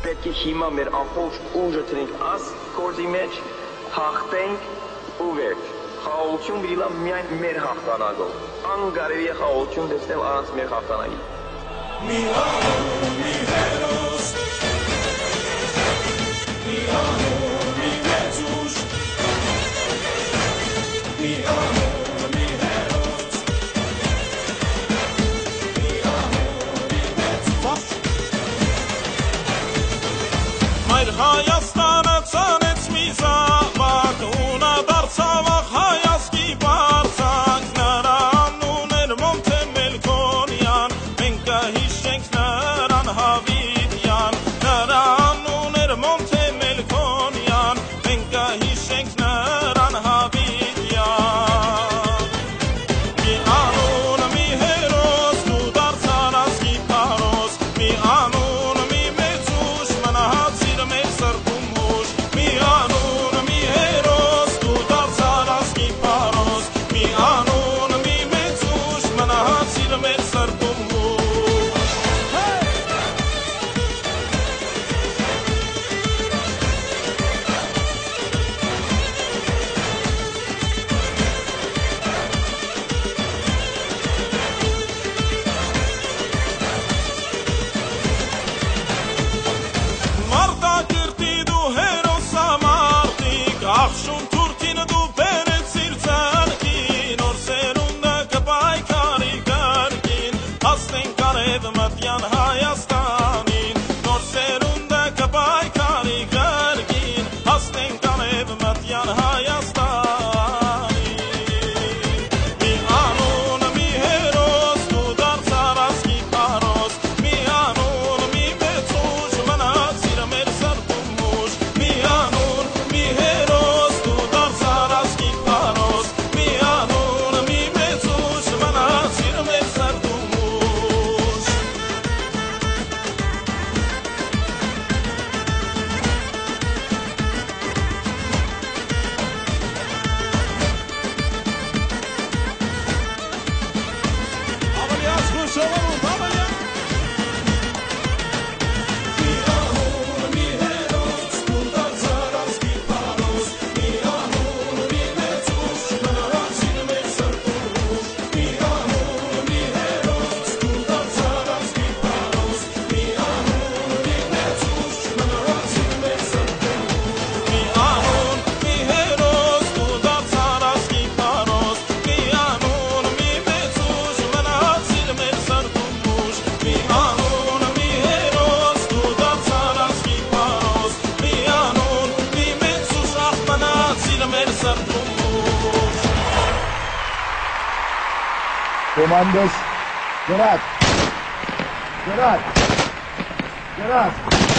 պետք է հիմա մեր ամբողջ ուժը տնենք աս գործի մեջ, հաղթենք ու վերջ։ Խաղաղություն պիտի լա միայն մեր հաղթանակով։ Անկարելի է խաղաղություն տեսնել առանց մեր հաղթանակի։ Mi amor, mi heros, mi amor, mi Jesus, mi amor, mi heros, mi amor, mi Jesus. Մեր Հայաստանը ցանեց մի զավակ, ունա դարձավ հայացքի բարձակ, նրա անունն Մոնթե Մելքոնյան, մենք կհիշենք նրան Հավիդյան, նրա անունն Մոնթե Մելքոնյան, մենք կհիշենք նրան Հավիդյան։ Մի անուն, մի հերոս, դու դարձար ազգի փարոս, մի անուն, մի մեծ ուժ, մնացիր մեր սրտում ուժ, մի անուն, մի հերոս, դու դարձար ազգի փարոս, մի անուն, մի մեծ ուժ, մնացիր մեր սրտում ուժ։ Մարտակերտի դու հերոսամարտիկ, աղշուն թուրքին դու բերեցիր ձեռքին, նոր սերունդը կպայքարի կրկին, հասնենք արև մտյան Հայաստանին, նոր սերունդը կպայքարի կրկին, հասնենք արև մտյան Հայաստանին։ Մի անուն, մի հերոս, դու դարձար ազգի փարոս, մի անուն, մի մեծ ուժ, մնացիր մեր սրտում ուժ, մի անուն, մի հերոս, դու դարձար ազգի փարոս, մի անուն, մի մեծ ուժ, մնացիր մեր սրտում ուժ։ Ավելի ազգուն շողում, ավելի Mi amor, mi heros, tu dարձար ազգի փարոս, մի անուն, մի մեծ ուժ, մնացիր մեր սրտում ուժ, մի անուն, մի հերոս, tu դարձար ազգի փարոս, մի անուն, մի մեծ ուժ, մնացիր մեր սրտում ուժ, մի անուն, մի հերոս, tu դարձար ազգի փարոս, մի անուն, մի մեծ ուժ, մնացիր մեր սրտում ուժ, մի անուն, մի հերոս, tu դարձար ազգի փարոս, մի անուն, մի մեծ ուժ, մնացիր մեր սրտում ուժ։ Comandos, Gerard, Gerard, Gerard.